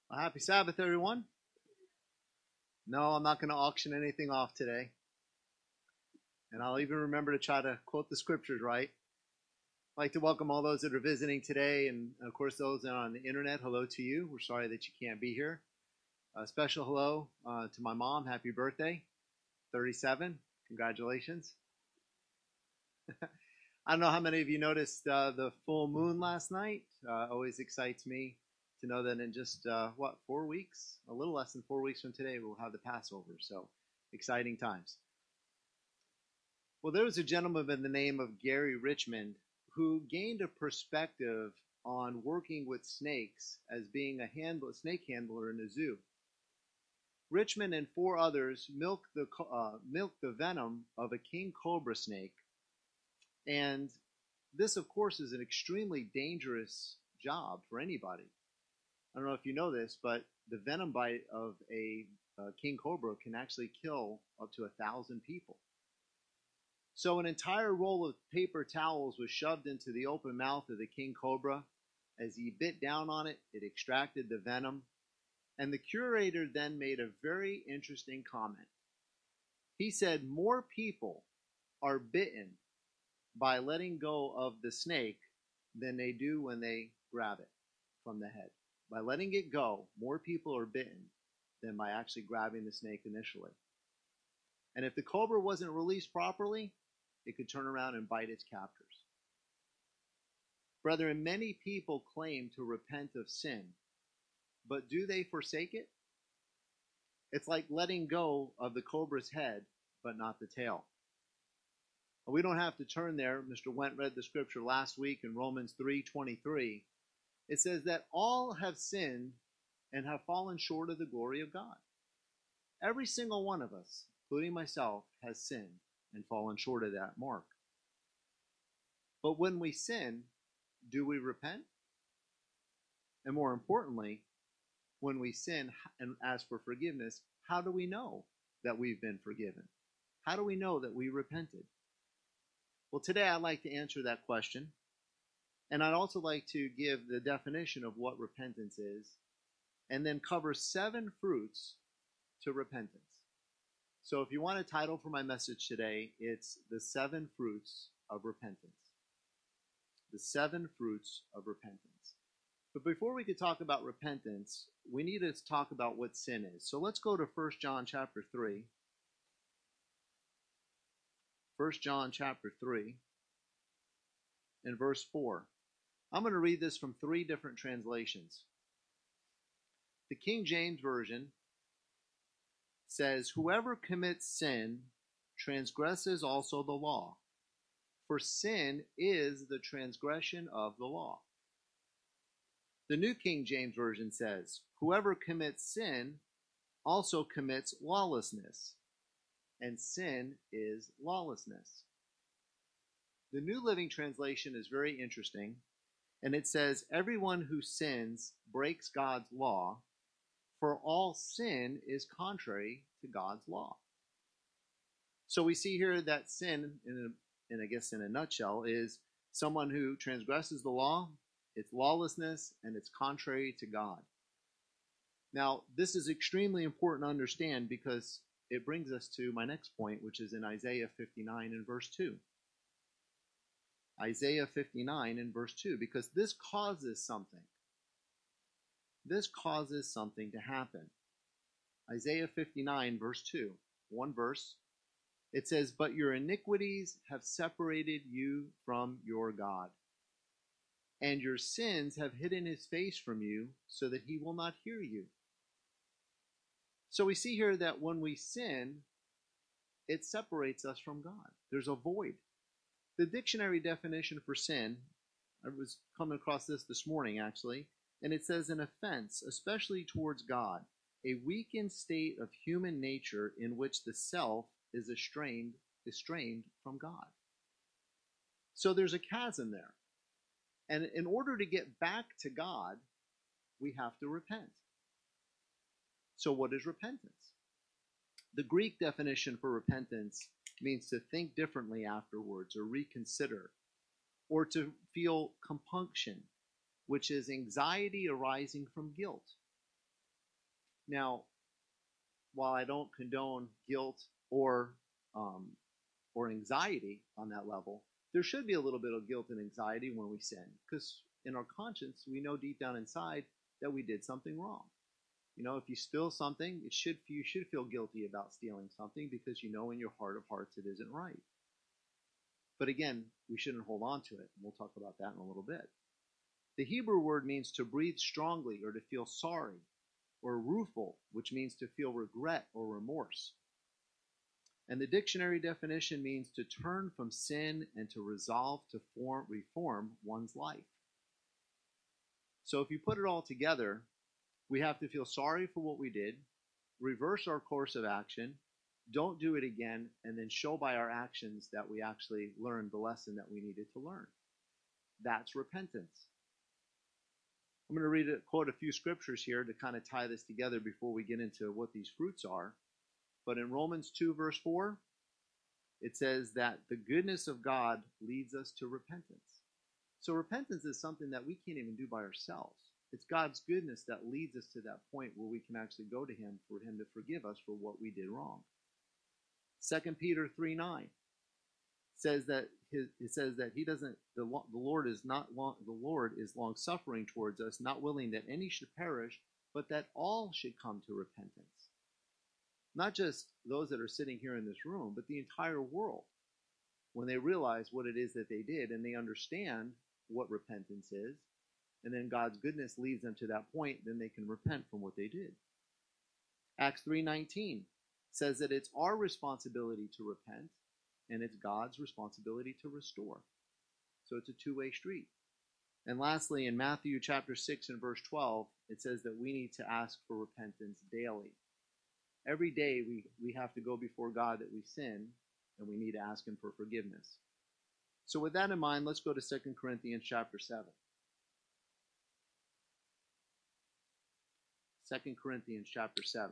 Well, happy Sabbath, everyone. No, I'm not going to auction anything off today. And I'll even remember to try to quote the scriptures right. I'd like to welcome all those that are visiting today, and of course, those that are on the internet. Hello to you. We're sorry that you can't be here. A special hello to my mom. Happy birthday, 37. Congratulations. I don't know how many of you noticed the full moon last night. Always excites me to know that in just, 4 weeks? A little less than 4 weeks from today, we'll have the Passover. So exciting times. Well, there was a gentleman by the name of Gary Richmond who gained a perspective on working with snakes as being a snake handler in a zoo. Richmond and four others milked the venom of a king cobra snake, and this, of course, is an extremely dangerous job for anybody. I don't know if you know this, but the venom bite of a king cobra can actually kill up to 1,000 people. So an entire roll of paper towels was shoved into the open mouth of the king cobra. As he bit down on it, it extracted the venom. And the curator then made a very interesting comment. He said more people are bitten by letting go of the snake than they do when they grab it from the head. By letting it go, more people are bitten than by actually grabbing the snake initially. And if the cobra wasn't released properly, it could turn around and bite its captors. Brethren, many people claim to repent of sin, but do they forsake it? It's like letting go of the cobra's head, but not the tail. We don't have to turn there. Mr. Went read the scripture last week in Romans 3:23. It says that all have sinned and have fallen short of the glory of God. Every single one of us, including myself, has sinned and fallen short of that mark. But when we sin, do we repent? And more importantly, when we sin and ask for forgiveness, how do we know that we've been forgiven? How do we know that we repented? Well, today I'd like to answer that question. And I'd also like to give the definition of what repentance is, and then cover 7 fruits to repentance. So if you want a title for my message today, it's The 7 Fruits of Repentance. The 7 Fruits of Repentance. But before we could talk about repentance, we need to talk about what sin is. So let's go to 1 John chapter 3. 1 John chapter 3 and verse 4. I'm going to read this from 3 different translations. The King James Version says, "Whoever commits sin transgresses also the law, for sin is the transgression of the law." The New King James Version says, "Whoever commits sin also commits lawlessness, and sin is lawlessness." The New Living Translation is very interesting, and it says, "Everyone who sins breaks God's law, for all sin is contrary to God's law." So we see here that sin, I guess in a nutshell, is someone who transgresses the law, it's lawlessness, and it's contrary to God. Now, this is extremely important to understand because it brings us to my next point, which is in Isaiah 59 and verse 2. Isaiah 59 and verse 2, because this causes something. This causes something to happen. Isaiah 59 verse 2, one verse. It says, "But your iniquities have separated you from your God, and your sins have hidden his face from you so that he will not hear you." So we see here that when we sin, it separates us from God. There's a void. The dictionary definition for sin, I was coming across this morning actually, and it says an offense, especially towards God, a weakened state of human nature in which the self is estranged from God. So there's a chasm there. And in order to get back to God, we have to repent. So what is repentance? The Greek definition for repentance means to think differently afterwards or reconsider, or to feel compunction, which is anxiety arising from guilt. Now, while I don't condone guilt um, or anxiety on that level, there should be a little bit of guilt and anxiety when we sin, because in our conscience we know deep down inside that we did something wrong. You know, if you steal something, you should feel guilty about stealing something because you know in your heart of hearts it isn't right. But again, we shouldn't hold on to it. And we'll talk about that in a little bit. The Hebrew word means to breathe strongly or to feel sorry, or rueful, which means to feel regret or remorse. And the dictionary definition means to turn from sin and to resolve to reform one's life. So if you put it all together, we have to feel sorry for what we did, reverse our course of action, don't do it again, and then show by our actions that we actually learned the lesson that we needed to learn. That's repentance. I'm going to quote a few scriptures here to kind of tie this together before we get into what these fruits are. But in Romans 2, verse 4, it says that the goodness of God leads us to repentance. So repentance is something that we can't even do by ourselves. It's God's goodness that leads us to that point where we can actually go to Him for Him to forgive us for what we did wrong. 2 Peter 3:9 says that the Lord is long suffering towards us, not willing that any should perish, but that all should come to repentance. Not just those that are sitting here in this room, but the entire world. When they realize what it is that they did and they understand what repentance is, and then God's goodness leads them to that point, then they can repent from what they did. Acts 3:19 says that it's our responsibility to repent, and it's God's responsibility to restore. So it's a two-way street. And lastly, in Matthew chapter 6 and verse 12, it says that we need to ask for repentance daily. Every day we have to go before God that we sin, and we need to ask Him for forgiveness. So with that in mind, let's go to 2 Corinthians chapter 7. 2 Corinthians chapter 7.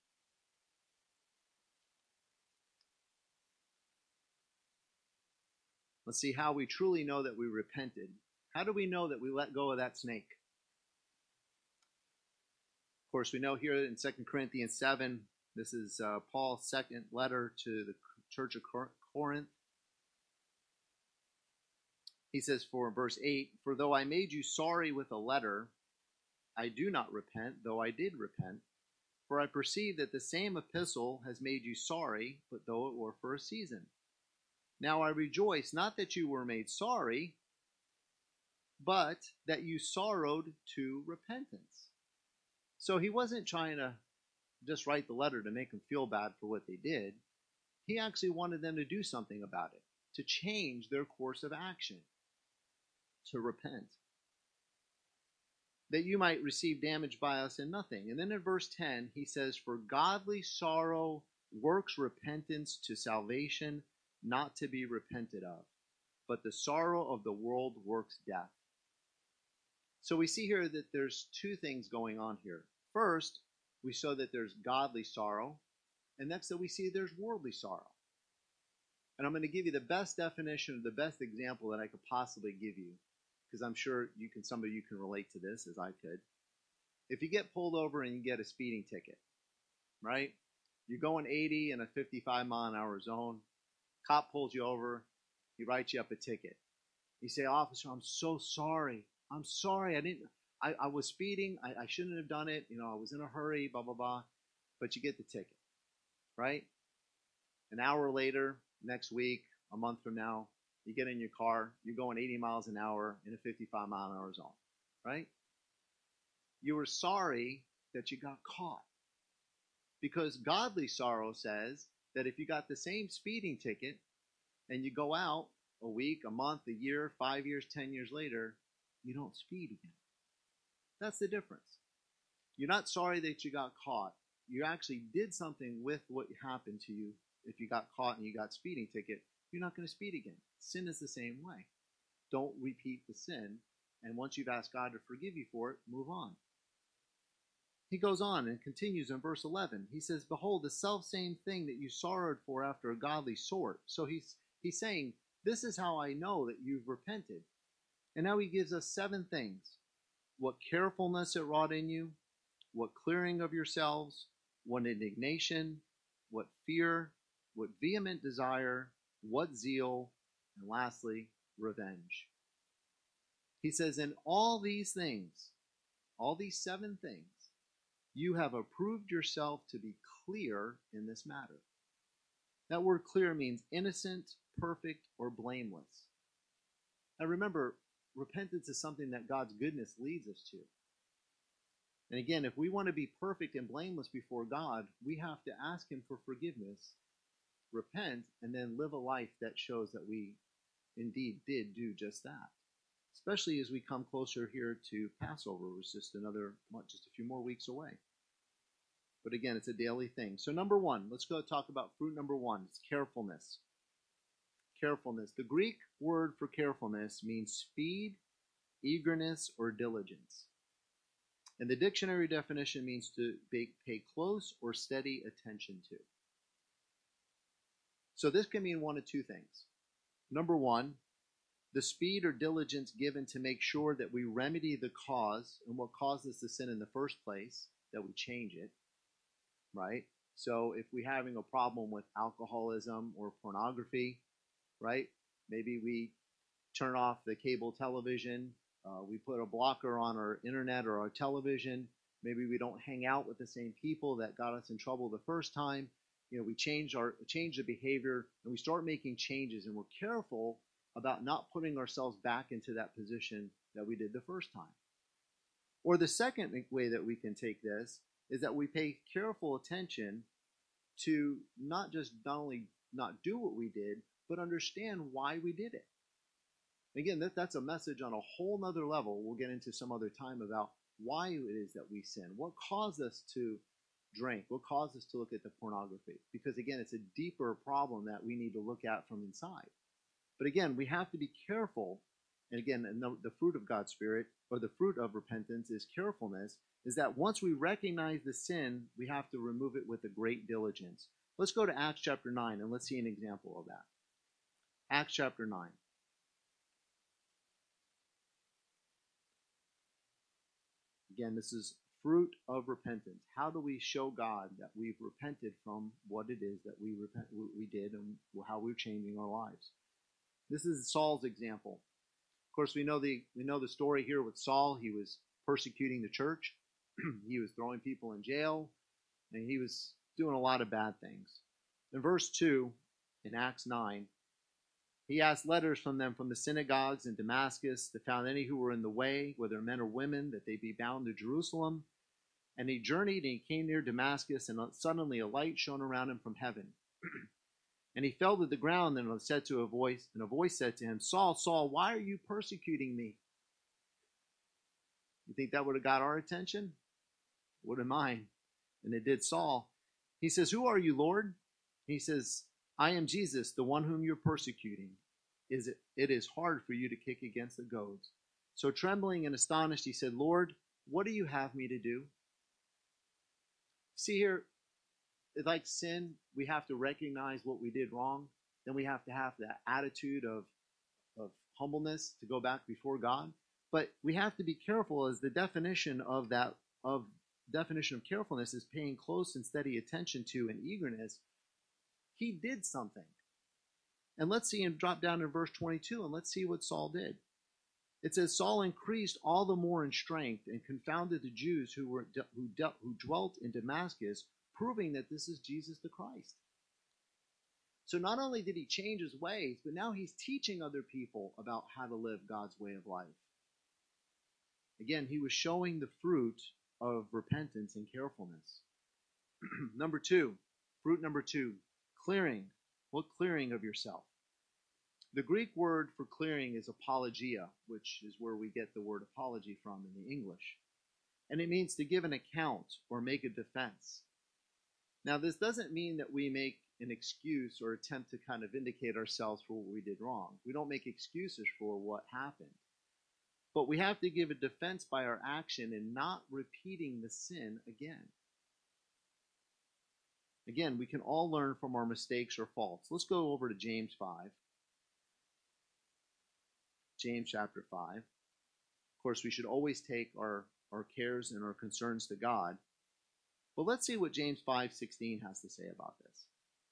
Let's see how we truly know that we repented. How do we know that we let go of that snake? Of course, we know here in 2 Corinthians 7, this is Paul's second letter to the church of Corinth. He says for verse 8, "For though I made you sorry with a letter, I do not repent, though I did repent. For I perceive that the same epistle has made you sorry, but though it were for a season. Now I rejoice, not that you were made sorry, but that you sorrowed to repentance." So he wasn't trying to just write the letter to make them feel bad for what they did. He actually wanted them to do something about it, to change their course of action, to repent, that you might receive damage by us in nothing. And then in verse 10, he says, "For godly sorrow works repentance to salvation, not to be repented of. But the sorrow of the world works death." So we see here that there's two things going on here. First, we show that there's godly sorrow, and next that we see there's worldly sorrow. And I'm going to give you the best definition, the best example that I could possibly give you, because I'm sure some of you can relate to this as I could. If you get pulled over and you get a speeding ticket, right? You're going 80 in a 55 mile an hour zone. Cop pulls you over. He writes you up a ticket. You say, "Officer, I'm so sorry. I'm sorry. I was speeding. I shouldn't have done it. I was in a hurry, blah, blah, blah." But you get the ticket, right? An hour later, next week, a month from now, you get in your car, you're going 80 miles an hour in a 55 mile an hour zone, right? You were sorry that you got caught. Because godly sorrow says that if you got the same speeding ticket and you go out a week, a month, a year, 5 years, 10 years later, you don't speed again. That's the difference. You're not sorry that you got caught. You actually did something with what happened to you. If you got caught and you got a speeding ticket, you're not going to speed again. Sin is the same way. Don't repeat the sin. And once you've asked God to forgive you for it, move on. He goes on and continues in verse 11. He says, "Behold, the selfsame thing that you sorrowed for after a godly sort." So he's saying, this is how I know that you've repented. And now he gives us 7 things. What carefulness it wrought in you, what clearing of yourselves, what indignation, what fear, what vehement desire, what zeal, and lastly, revenge. He says, in all these things, all these 7 things, you have approved yourself to be clear in this matter. That word clear means innocent, perfect, or blameless. Now remember, repentance is something that God's goodness leads us to. And again, if we want to be perfect and blameless before God, we have to ask Him for forgiveness, repent, and then live a life that shows that we indeed did do just that. Especially as we come closer here to Passover, which is just a few more weeks away. But again, it's a daily thing. So number 1, let's go talk about fruit number 1. It's carefulness. Carefulness. The Greek word for carefulness means speed, eagerness, or diligence. And the dictionary definition means to pay close or steady attention to. So this can mean one of 2 things. Number 1, the speed or diligence given to make sure that we remedy the cause and what caused us to sin in the first place, that we change it, right? So if we're having a problem with alcoholism or pornography, right? Maybe we turn off the cable television, we put a blocker on our internet or our television, maybe we don't hang out with the same people that got us in trouble the first time. We change the behavior, and we start making changes, and we're careful about not putting ourselves back into that position that we did the first time. Or the second way that we can take this is that we pay careful attention to not only not do what we did, but understand why we did it. Again, that's a message on a whole nother level. We'll get into some other time about why it is that we sin. What caused us to drink? What caused us to look at the pornography? Because again, it's a deeper problem that we need to look at from inside. But again, we have to be careful. And again, the fruit of God's Spirit, or the fruit of repentance, is carefulness, is that once we recognize the sin, we have to remove it with a great diligence. Let's go to Acts chapter 9, and let's see an example of that. Acts chapter 9. Again, this is fruit of repentance. How do we show God that we've repented from what it is that we did and how we're changing our lives? This is Saul's example. Of course, we know the story here with Saul. He was persecuting the church. He was throwing people in jail, and he was doing a lot of bad things. In verse 2, in Acts 9, he asked letters from them from the synagogues in Damascus to found any who were in the way, whether men or women, that they be bound to Jerusalem. And he journeyed, and he came near Damascus, and suddenly a light shone around him from heaven. And he fell to the ground, and a voice said to him, Saul, Saul, why are you persecuting me? You think that would have got our attention? Wouldn't mine. And it did Saul. He says, who are you, Lord? He says, I am Jesus, the one whom you're persecuting. It is hard for you to kick against the goads. So trembling and astonished, he said, Lord, what do you have me to do? See here, like sin, we have to recognize what we did wrong. Then we have to have that attitude of humbleness to go back before God. But we have to be careful, as the definition of carefulness is paying close and steady attention to and eagerness. He did something. And let's see him drop down in verse 22, and let's see what Saul did. It says, Saul increased all the more in strength and confounded the Jews who dwelt in Damascus, proving that this is Jesus the Christ. So not only did he change his ways, but now he's teaching other people about how to live God's way of life. Again, he was showing the fruit of repentance and carefulness. Fruit number two, clearing. What clearing of yourself? The Greek word for clearing is apologia, which is where we get the word apology from in the English. And it means to give an account or make a defense. Now, this doesn't mean that we make an excuse or attempt to kind of vindicate ourselves for what we did wrong. We don't make excuses for what happened. But we have to give a defense by our action and not repeating the sin again. Again, we can all learn from our mistakes or faults. Let's go over to James 5. James chapter 5. Of course, we should always take our our cares and our concerns to God. But let's see what James 5:16 has to say about this.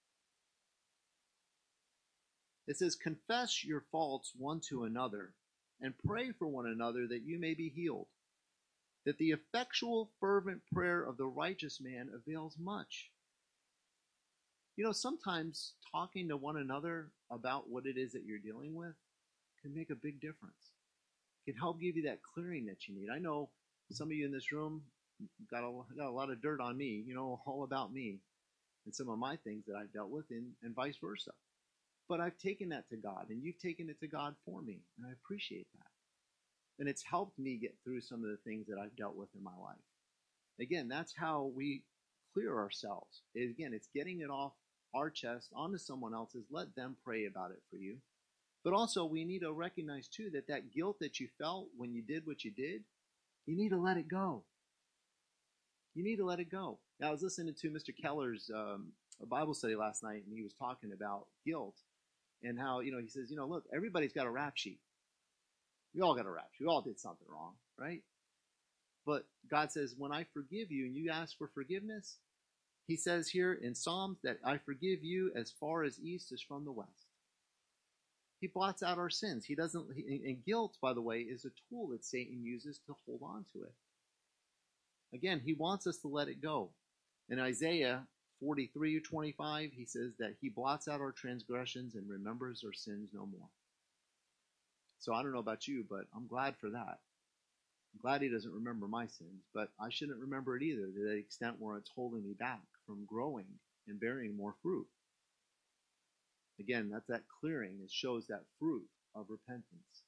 It says, confess your faults one to another and pray for one another that you may be healed. That the effectual, fervent prayer of the righteous man avails much. You know, sometimes talking to one another about what it is that you're dealing with can make a big difference. It can help give you that clearing that you need. I know some of you in this room got a lot of dirt on me, all about me and some of my things that I've dealt with, and vice versa. But I've taken that to God, and you've taken it to God for me, and I appreciate that. And it's helped me get through some of the things that I've dealt with in my life. Again, that's how we clear ourselves. Again, it's getting it off our chest onto someone else's. Let them pray about it for you. But also, we need to recognize, too, that guilt that you felt when you did what you did, you need to let it go. You need to let it go. Now, I was listening to Mr. Keller's Bible study last night, and he was talking about guilt and how, he says, look, everybody's got a rap sheet. We all got a rap sheet. We all did something wrong, right? But God says, when I forgive you and you ask for forgiveness, he says here in Psalms that I forgive you as far as east is from the west. He blots out our sins. He doesn't, and guilt, by the way, is a tool that Satan uses to hold on to it. Again, he wants us to let it go. In Isaiah 43:25, he says that he blots out our transgressions and remembers our sins no more. So I don't know about you, but I'm glad for that. I'm glad he doesn't remember my sins, but I shouldn't remember it either to the extent where it's holding me back from growing and bearing more fruit. Again, that's that clearing. It shows that fruit of repentance.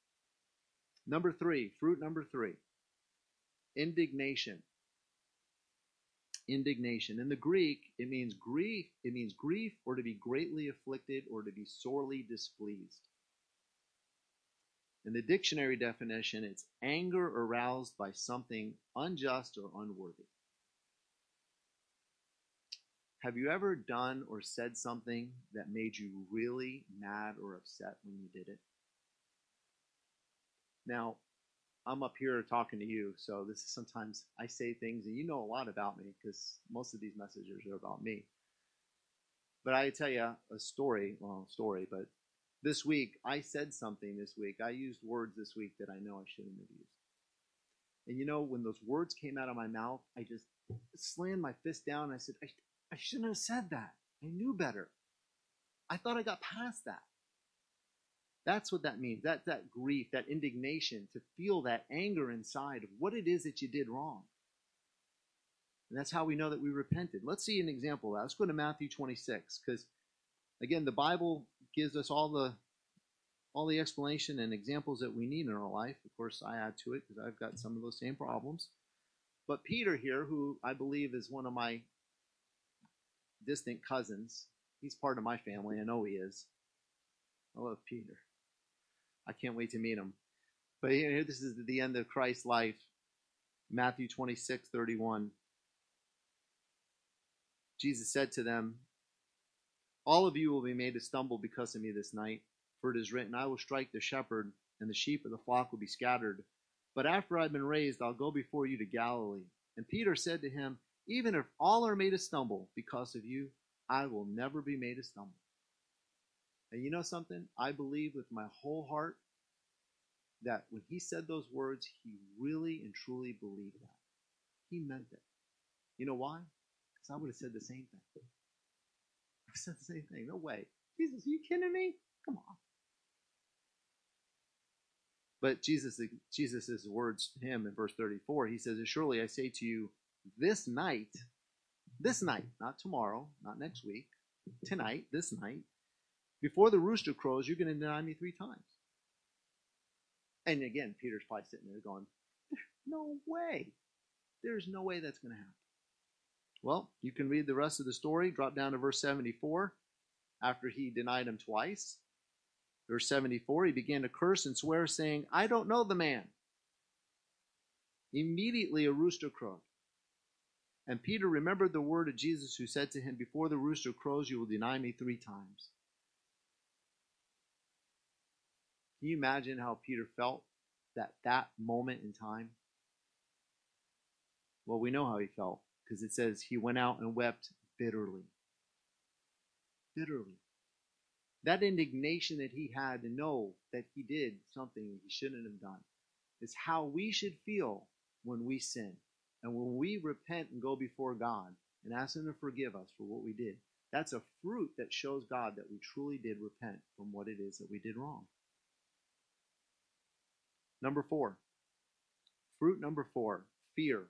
Fruit number three, indignation. Indignation. In the Greek, it means grief. It means grief, or to be greatly afflicted, or to be sorely displeased. In the dictionary definition, it's anger aroused by something unjust or unworthy. Have you ever done or said something that made you really mad or upset when you did it? Now, I'm up here talking to you, so this is sometimes I say things and you know a lot about me because most of these messages are about me. But I tell you a story, but this week I said something this week. I used words this week that I know I shouldn't have used. And when those words came out of my mouth, I just slammed my fist down and I said, I shouldn't have said that. I knew better. I thought I got past that. That's what that means. That grief, that indignation, to feel that anger inside of what it is that you did wrong. And that's how we know that we repented. Let's see an example of that. Let's go to Matthew 26, because again, the Bible gives us all the explanation and examples that we need in our life. Of course, I add to it because I've got some of those same problems. But Peter here, who I believe is one of my distant cousins, he's part of my family. I know he is. I love Peter. I can't wait to meet him. But here, this is the end of Christ's life. Matthew 26:31. Jesus said to them, all of you will be made to stumble because of me this night. For it is written, I will strike the shepherd, and the sheep of the flock will be scattered. But after I've been raised, I'll go before you to Galilee. And Peter said to him, even if all are made to stumble because of you, I will never be made to stumble. And you know something? I believe with my whole heart that when he said those words, he really and truly believed that. He meant it. You know why? Because I would have said the same thing. I said the same thing. No way. Jesus, are you kidding me? Come on. But Jesus' words to him in verse 34, he says, surely I say to you, this night, not tomorrow, not next week, tonight, this night, before the rooster crows, you're going to deny me 3 times. And again, Peter's probably sitting there going, no way. There's no way that's going to happen. Well, you can read the rest of the story. Drop down to verse 74. After he denied him twice. Verse 74, he began to curse and swear, saying, I don't know the man. Immediately a rooster crowed. And Peter remembered the word of Jesus, who said to him, before the rooster crows, you will deny me 3 times. Can you imagine how Peter felt that moment in time? Well, we know how he felt because it says he went out and wept bitterly. Bitterly. That indignation that he had to know that he did something he shouldn't have done is how we should feel when we sin. And when we repent and go before God and ask him to forgive us for what we did, that's a fruit that shows God that we truly did repent from what it is that we did wrong. Number 4. Fruit number 4, fear.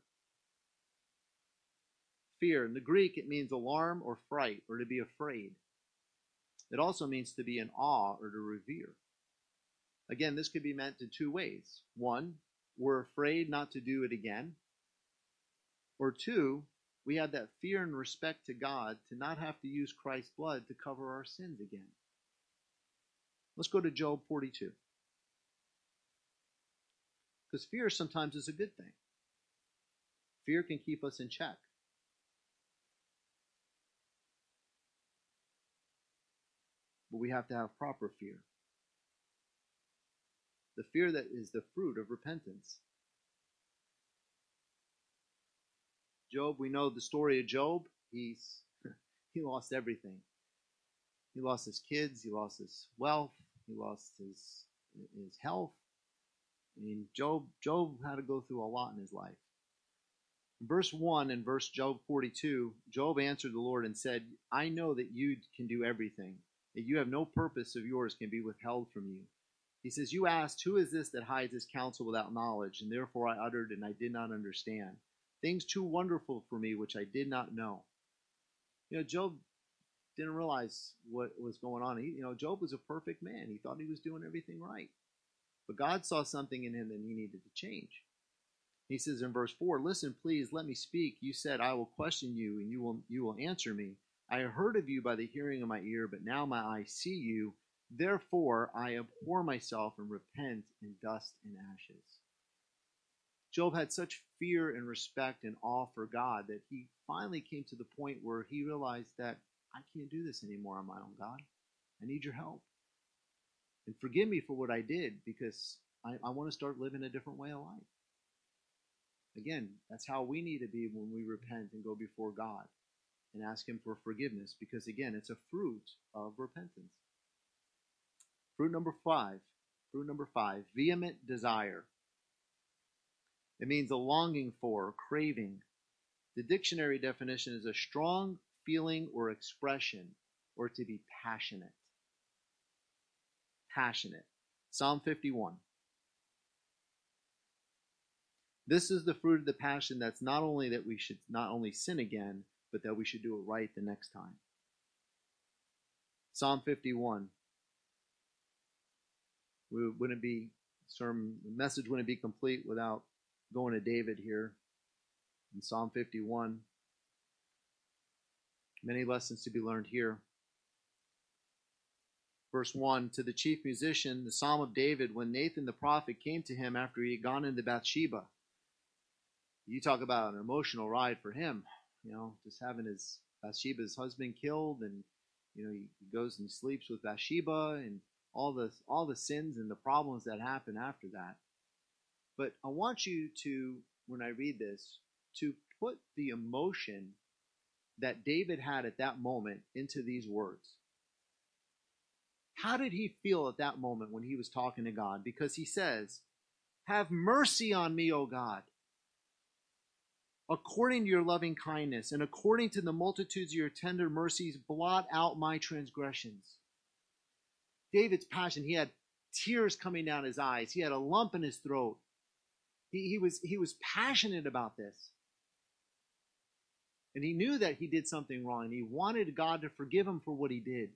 Fear. In the Greek, it means alarm or fright or to be afraid. It also means to be in awe or to revere. Again, this could be meant in two ways. One, we're afraid not to do it again. Or two, we have that fear and respect to God to not have to use Christ's blood to cover our sins again. Let's go to Job 42. Because fear sometimes is a good thing. Fear can keep us in check. But we have to have proper fear. The fear that is the fruit of repentance. Job, we know the story of Job. He lost everything. He lost his kids. He lost his wealth. He lost his health. I mean, Job had to go through a lot in his life. In verse 1 and verse Job 42, Job answered the Lord and said, I know that you can do everything, that you have no purpose of yours can be withheld from you. He says, you asked, who is this that hides his counsel without knowledge? And therefore I uttered, and I did not understand. Things too wonderful for me, which I did not know. Job didn't realize what was going on. Job was a perfect man. He thought he was doing everything right. But God saw something in him that he needed to change. He says in verse 4, listen, please, let me speak. You said, I will question you, and you will answer me. I heard of you by the hearing of my ear, but now my eyes see you. Therefore, I abhor myself and repent in dust and ashes. Job had such fear and respect and awe for God that he finally came to the point where he realized that I can't do this anymore on my own, God. I need your help. And forgive me for what I did, because I want to start living a different way of life. Again, that's how we need to be when we repent and go before God and ask him for forgiveness, because again, it's a fruit of repentance. Fruit number 5, vehement desire. It means a longing for, craving. The dictionary definition is a strong feeling or expression, or to be passionate. Passionate. Psalm 51. This is the fruit of the passion that's not only that we should not only sin again, but that we should do it right the next time. Psalm 51. The message wouldn't be complete without going to David here in Psalm 51. Many lessons to be learned here. Verse 1, to the chief musician, the Psalm of David, when Nathan the prophet came to him after he had gone into Bathsheba. You talk about an emotional ride for him, just having Bathsheba's husband killed, and he goes and sleeps with Bathsheba, and all the sins and the problems that happen after that. But I want you to, when I read this, to put the emotion that David had at that moment into these words. How did he feel at that moment when he was talking to God? Because he says, have mercy on me, O God, according to your loving kindness, and according to the multitudes of your tender mercies, blot out my transgressions. David's passion, he had tears coming down his eyes. He had a lump in his throat. He was passionate about this. And he knew that he did something wrong. And he wanted God to forgive him for what he did.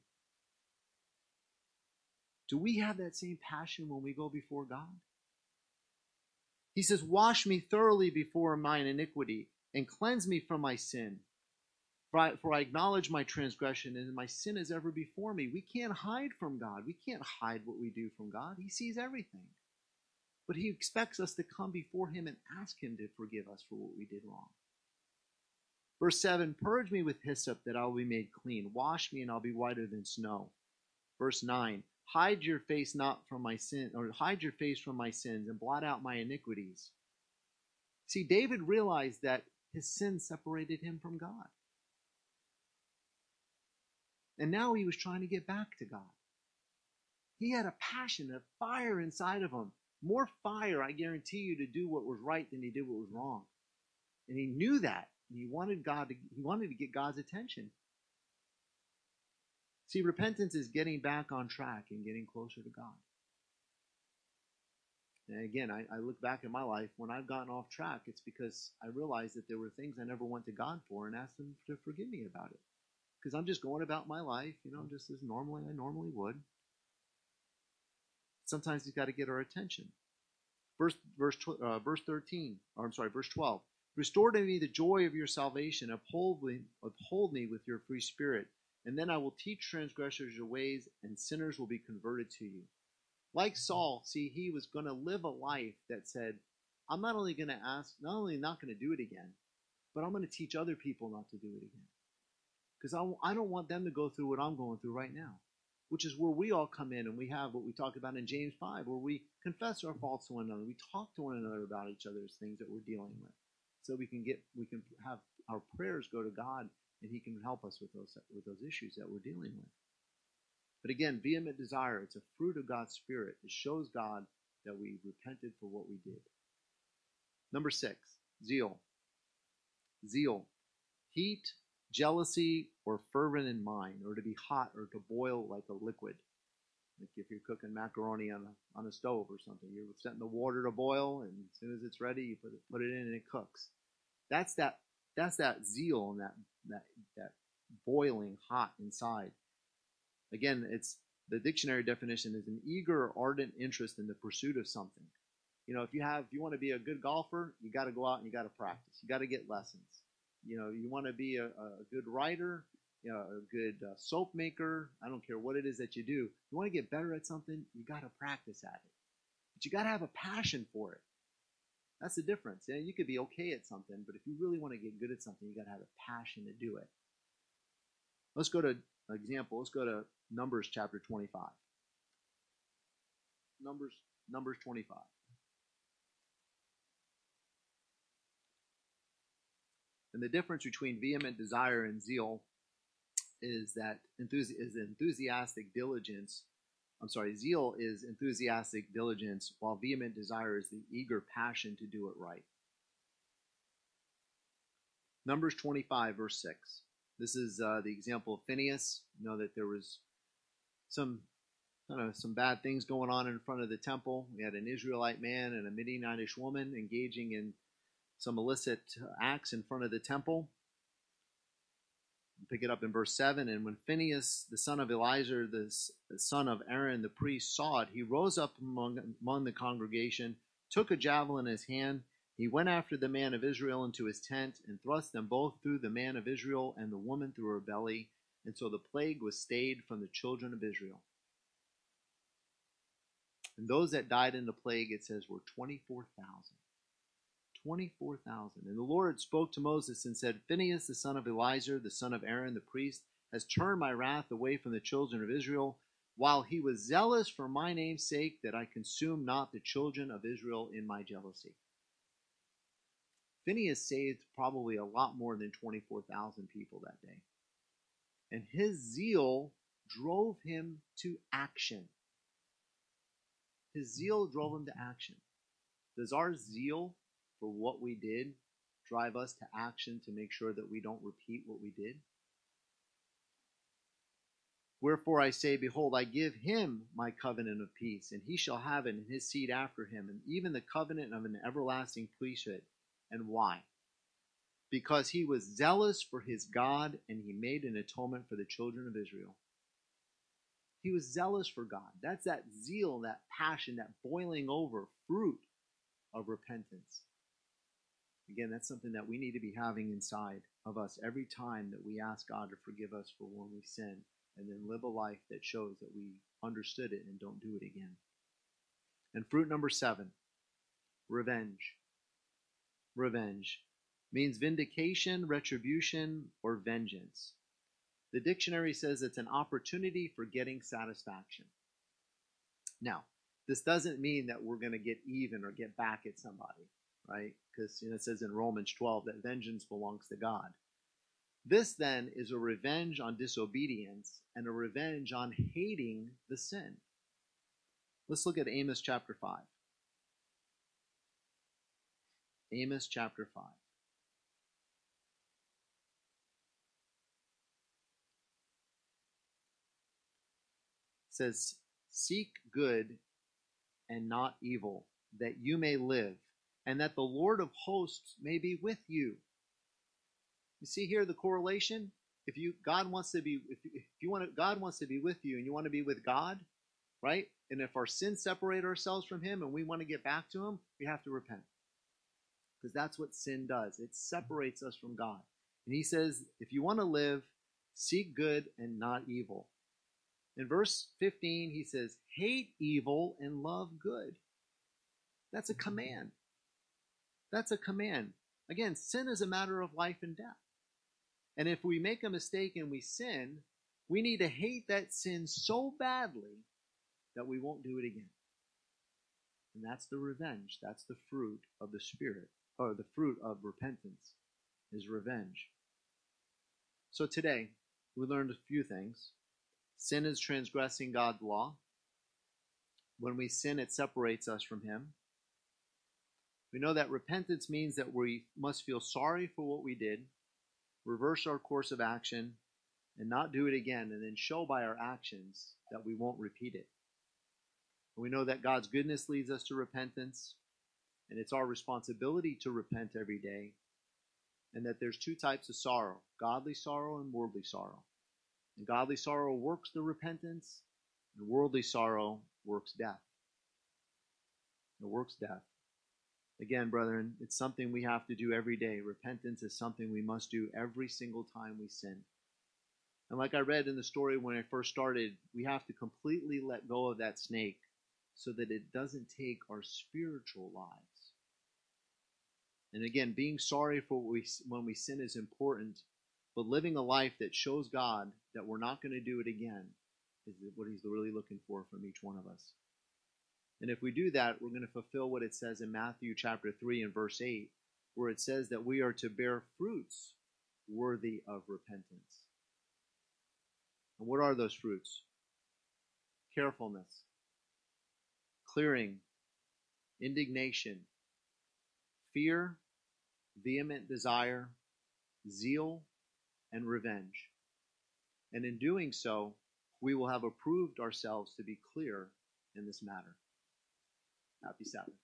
Do we have that same passion when we go before God? He says, wash me thoroughly before mine iniquity, and cleanse me from my sin. For I acknowledge my transgression, and my sin is ever before me. We can't hide from God. We can't hide what we do from God. He sees everything. But he expects us to come before him and ask him to forgive us for what we did wrong. Verse 7, purge me with hyssop that I will be made clean. Wash me and I'll be whiter than snow. Verse 9, hide your face from my sins and blot out my iniquities. See, David realized that His sin separated him from God. And now he was trying to get back to God. He had a passion, a fire inside of him. More fire, I guarantee you, to do what was right than he did what was wrong. And he knew that. And he wanted to get God's attention. See, repentance is getting back on track and getting closer to God. And again, I look back at my life, when I've gotten off track, it's because I realized that there were things I never went to God for and asked him to forgive me about it. Because I'm just going about my life, just as I normally would. Sometimes he's got to get our attention. Verse 13, or I'm sorry, verse 12. Restore to me the joy of your salvation. Uphold me with your free spirit. And then I will teach transgressors your ways, and sinners will be converted to you. Like Saul, see, he was going to live a life that said, I'm not only not going to do it again, but I'm going to teach other people not to do it again. Because I don't want them to go through what I'm going through right now, which is where we all come in and we have what we talk about in James 5, where we confess our faults to one another. We talk to one another about each other's things that we're dealing with. So we can have our prayers go to God, and he can help us with those issues that we're dealing with. But again, vehement desire, it's a fruit of God's Spirit. It shows God that we repented for what we did. Number 6, zeal. Zeal. Heat, jealousy, or fervent in mind, or to be hot, or to boil like a liquid. Like if you're cooking macaroni on a stove or something, you're setting the water to boil, and as soon as it's ready, you put it in and it cooks. That's that zeal and that boiling hot inside. Again, it's the dictionary definition is an eager or ardent interest in the pursuit of something. If you want to be a good golfer, you got to go out and you got to practice. You got to get lessons. You want to be a good writer, a good soap maker. I don't care what it is that you do. You want to get better at something, you got to practice at it. But you got to have a passion for it. That's the difference. You could be okay at something, but if you really want to get good at something, you got to have a passion to do it. Let's go to an example. Let's go to Numbers chapter 25. Numbers 25. And the difference between vehement desire and zeal is that enthusiastic diligence. Zeal is enthusiastic diligence, while vehement desire is the eager passion to do it right. Numbers 25, verse 6. This is the example of Phinehas. You know that there was some bad things going on in front of the temple. We had an Israelite man and a Midianitish woman engaging in some illicit acts in front of the temple. Pick it up in verse 7. And when Phinehas, the son of Eleazar, the son of Aaron, the priest, saw it, he rose up among the congregation, took a javelin in his hand. He went after the man of Israel into his tent and thrust them both through the man of Israel and the woman through her belly. And so the plague was stayed from the children of Israel. And those that died in the plague, it says, were 24,000. 24,000. And the Lord spoke to Moses and said, Phinehas, the son of Eleazar, the son of Aaron, the priest, has turned my wrath away from the children of Israel, while he was zealous for my name's sake, that I consume not the children of Israel in my jealousy. Phinehas saved probably a lot more than 24,000 people that day. And his zeal drove him to action. His zeal drove him to action. Does our zeal for what we did drive us to action to make sure that we don't repeat what we did? Wherefore I say, behold, I give him my covenant of peace, and he shall have it in his seed after him, and even the covenant of an everlasting priesthood. And why? Because he was zealous for his God, and he made an atonement for the children of Israel. He was zealous for God. That's that zeal, that passion, that boiling over fruit of repentance. Again, that's something that we need to be having inside of us every time that we ask God to forgive us for when we sin, and then live a life that shows that we understood it and don't do it again. And fruit number 7, revenge. Revenge means vindication, retribution, or vengeance. The dictionary says it's an opportunity for getting satisfaction. Now, this doesn't mean that we're going to get even or get back at somebody. right? Because it says in Romans 12 that vengeance belongs to God. This then is a revenge on disobedience and a revenge on hating the sin. Let's look at Amos chapter 5. Amos chapter 5. It says, "Seek good and not evil, that you may live, and that the Lord of hosts may be with you." You see here the correlation? If you God wants to be if you want to, God wants to be with you and you want to be with God, right? And if our sins separate ourselves from him and we want to get back to him, we have to repent. Because that's what sin does. It separates us from God. And he says, if you want to live, seek good and not evil. In verse 15, he says, hate evil and love good. That's a command. That's a command. Again, sin is a matter of life and death. And if we make a mistake and we sin, we need to hate that sin so badly that we won't do it again. And that's the revenge. That's the fruit of the Spirit, or the fruit of repentance, is revenge. So today, we learned a few things. Sin is transgressing God's law. When we sin, it separates us from him. We know that repentance means that we must feel sorry for what we did, reverse our course of action, and not do it again, and then show by our actions that we won't repeat it. We know that God's goodness leads us to repentance, and it's our responsibility to repent every day, and that there's two types of sorrow, godly sorrow and worldly sorrow. And godly sorrow works the repentance, and worldly sorrow works death. It works death. Again, brethren, it's something we have to do every day. Repentance is something we must do every single time we sin. And like I read in the story when I first started, we have to completely let go of that snake so that it doesn't take our spiritual lives. And again, being sorry for when we sin is important, but living a life that shows God that we're not going to do it again is what he's really looking for from each one of us. And if we do that, we're going to fulfill what it says in Matthew chapter 3 and verse 8, where it says that we are to bear fruits worthy of repentance. And what are those fruits? Carefulness, clearing, indignation, fear, vehement desire, zeal, and revenge. And in doing so, we will have approved ourselves to be clear in this matter. Happy Sabbath.